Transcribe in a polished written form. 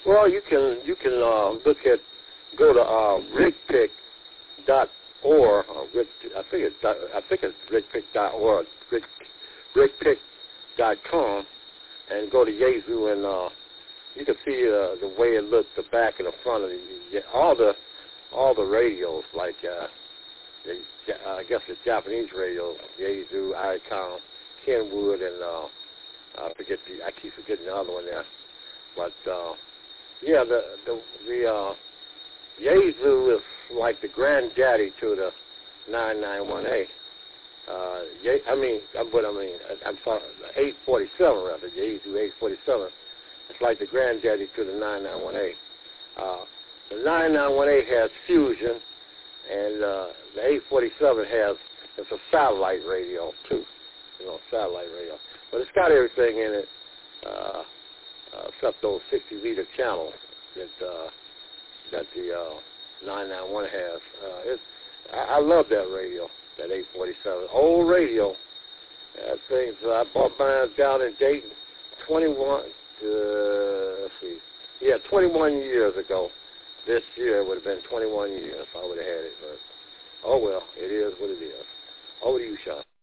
Well, you can look at go to rigpick.org. I think it's rigpick.org, rigpick.com, and go to Yazoo, and you can see the way it looks, the back and the front of all the radios, like I guess the Japanese radio, Yazoo, Icon, Kenwood, and I keep forgetting the other one there, but yeah, the Yazoo is like the granddaddy to the 991A. I'm sorry, 847 rather, Yazoo 847. It's like the granddaddy to the 991A. The 991A has fusion, and the 847 it's a satellite radio too, satellite radio. But it's got everything in it except those 60-meter channels that the 991 has. I love that radio, that 847. Old radio. That thing, I bought mine down in Dayton 21 years ago. This year it would have been 21 years if I would have had it. But, oh well, it is what it is. Over to you, Sean.